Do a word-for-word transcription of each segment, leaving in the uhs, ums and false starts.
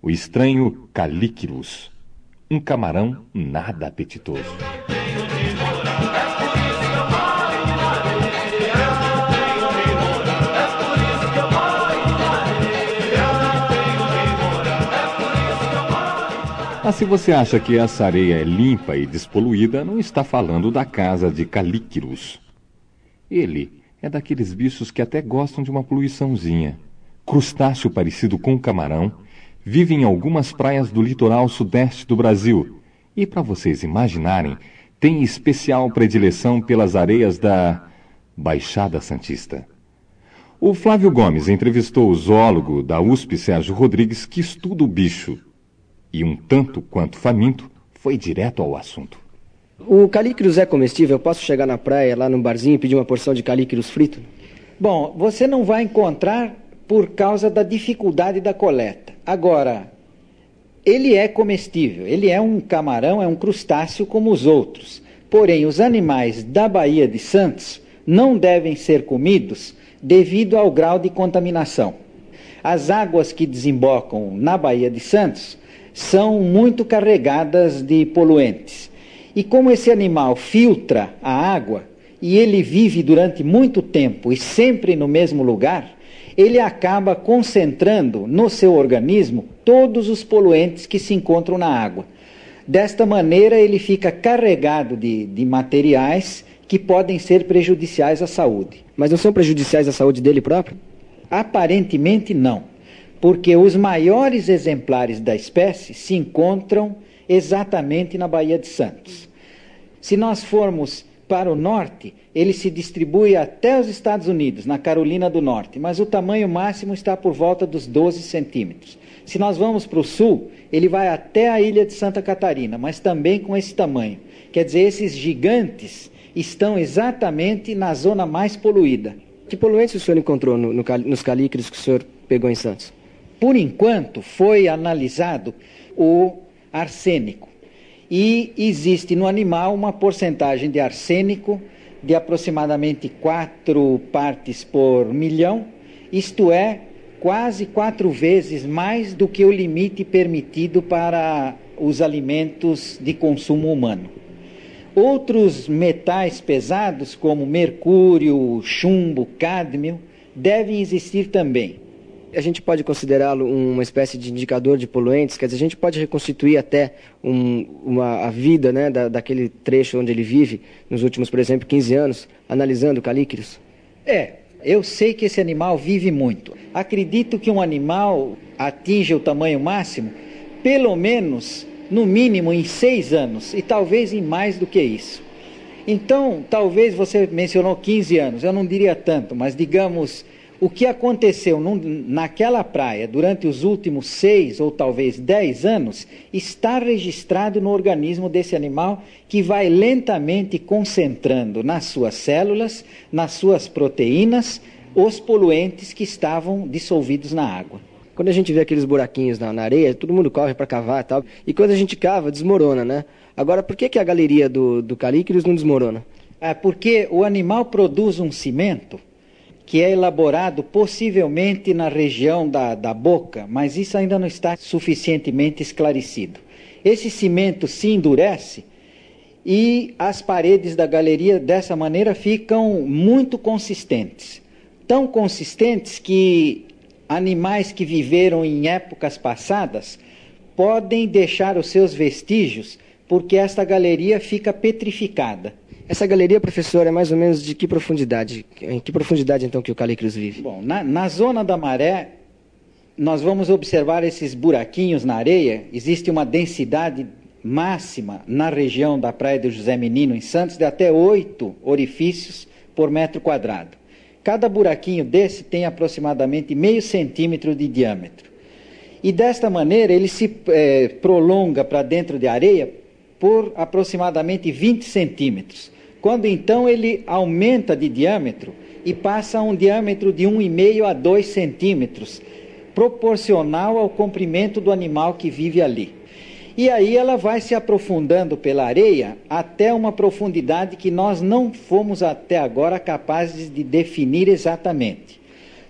o estranho Calíquirus, um camarão nada apetitoso. Mas se você acha que essa areia é limpa e despoluída, não está falando da casa de Calíquirus. Ele é daqueles bichos que até gostam de uma poluiçãozinha. Crustáceo parecido com um camarão, vive em algumas praias do litoral sudeste do Brasil. E, para vocês imaginarem, tem especial predileção pelas areias da Baixada Santista. O Flávio Gomes entrevistou o zoólogo da U S P, Sérgio Rodrigues, que estuda o bicho. E um tanto quanto faminto, foi direto ao assunto. O Calíquirus é comestível? Eu posso chegar na praia, lá no barzinho, e pedir uma porção de Calíquirus frito? Bom, você não vai encontrar por causa da dificuldade da coleta. Agora, ele é comestível. Ele é um camarão, é um crustáceo como os outros. Porém, os animais da Baía de Santos não devem ser comidos devido ao grau de contaminação. As águas que desembocam na Baía de Santos são muito carregadas de poluentes. E como esse animal filtra a água, e ele vive durante muito tempo e sempre no mesmo lugar, ele acaba concentrando no seu organismo todos os poluentes que se encontram na água. Desta maneira, ele fica carregado de, de materiais que podem ser prejudiciais à saúde. Mas não são prejudiciais à saúde dele próprio? Aparentemente não. Porque os maiores exemplares da espécie se encontram exatamente na Baía de Santos. Se nós formos para o norte, ele se distribui até os Estados Unidos, na Carolina do Norte, mas o tamanho máximo está por volta dos doze centímetros. Se nós vamos para o sul, ele vai até a ilha de Santa Catarina, mas também com esse tamanho. Quer dizer, esses gigantes estão exatamente na zona mais poluída. Que poluentes o senhor encontrou no, no, nos calíqueros que o senhor pegou em Santos? Por enquanto, foi analisado o arsênico. E existe no animal uma porcentagem de arsênico de aproximadamente quatro partes por milhão, isto é, quase quatro vezes mais do que o limite permitido para os alimentos de consumo humano. Outros metais pesados, como mercúrio, chumbo, cádmio, devem existir também. A gente pode considerá-lo uma espécie de indicador de poluentes? Quer dizer, a gente pode reconstituir até um, uma, a vida, né, da, daquele trecho onde ele vive, nos últimos, por exemplo, quinze anos, analisando o Calíquirus? É, eu sei que esse animal vive muito. Acredito que um animal atinge o tamanho máximo, pelo menos, no mínimo, em seis anos, e talvez em mais do que isso. Então, talvez você mencionou quinze anos, eu não diria tanto, mas digamos... O que aconteceu num, naquela praia durante os últimos seis ou talvez dez anos está registrado no organismo desse animal, que vai lentamente concentrando nas suas células, nas suas proteínas, os poluentes que estavam dissolvidos na água. Quando a gente vê aqueles buraquinhos na, na areia, todo mundo corre para cavar e tal, e quando a gente cava, desmorona, né? Agora, por que, que a galeria do, do Calíquirus não desmorona? É porque o animal produz um cimento que é elaborado possivelmente na região da, da boca, mas isso ainda não está suficientemente esclarecido. Esse cimento se endurece e as paredes da galeria dessa maneira ficam muito consistentes. Tão consistentes que animais que viveram em épocas passadas podem deixar os seus vestígios, porque esta galeria fica petrificada. Essa galeria, professor, é mais ou menos de que profundidade? Em que profundidade, então, que o Calíquirus vive? Bom, na, na zona da maré, nós vamos observar esses buraquinhos na areia. Existe uma densidade máxima na região da Praia do José Menino, em Santos, de até oito orifícios por metro quadrado. Cada buraquinho desse tem aproximadamente meio centímetro de diâmetro. E desta maneira, ele se eh, prolonga para dentro de areia por aproximadamente vinte centímetros. Quando então ele aumenta de diâmetro e passa a um diâmetro de um vírgula cinco a dois centímetros, proporcional ao comprimento do animal que vive ali. E aí ela vai se aprofundando pela areia até uma profundidade que nós não fomos até agora capazes de definir exatamente.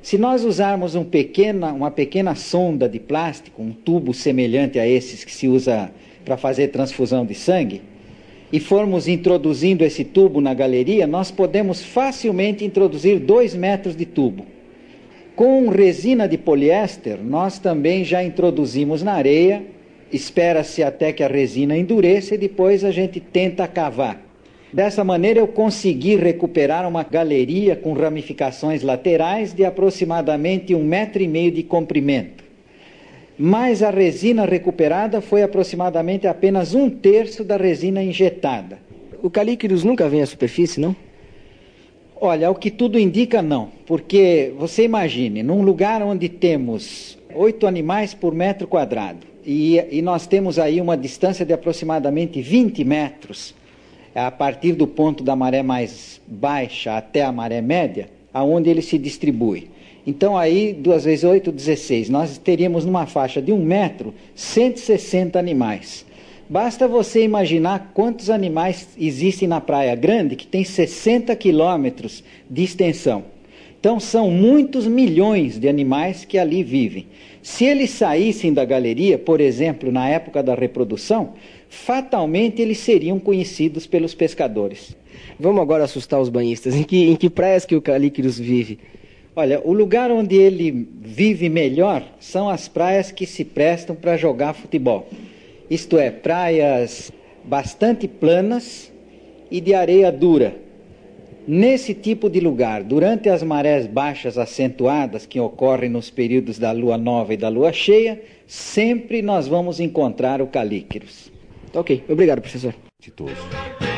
Se nós usarmos um pequena, uma pequena sonda de plástico, um tubo semelhante a esses que se usa para fazer transfusão de sangue, e formos introduzindo esse tubo na galeria, nós podemos facilmente introduzir dois metros de tubo. Com resina de poliéster, nós também já introduzimos na areia, espera-se até que a resina endureça e depois a gente tenta cavar. Dessa maneira eu consegui recuperar uma galeria com ramificações laterais de aproximadamente um metro e meio de comprimento. Mas a resina recuperada foi aproximadamente apenas um terço da resina injetada. O Calíqueros nunca vem à superfície, não? Olha, o que tudo indica, não. Porque você imagine, num lugar onde temos oito animais por metro quadrado, e, e nós temos aí uma distância de aproximadamente vinte metros, a partir do ponto da maré mais baixa até a maré média, aonde ele se distribui. Então aí, duas vezes oito, dezesseis, nós teríamos numa faixa de um metro, cento e sessenta animais. Basta você imaginar quantos animais existem na Praia Grande, que tem sessenta quilômetros de extensão. Então são muitos milhões de animais que ali vivem. Se eles saíssem da galeria, por exemplo, na época da reprodução, fatalmente eles seriam conhecidos pelos pescadores. Vamos agora assustar os banhistas. Em que, em que praias que o Calíqueros vive? Olha, o lugar onde ele vive melhor são as praias que se prestam para jogar futebol. Isto é, praias bastante planas e de areia dura. Nesse tipo de lugar, durante as marés baixas acentuadas que ocorrem nos períodos da lua nova e da lua cheia, sempre nós vamos encontrar o Calíqueros. Ok, obrigado, professor. Titoso.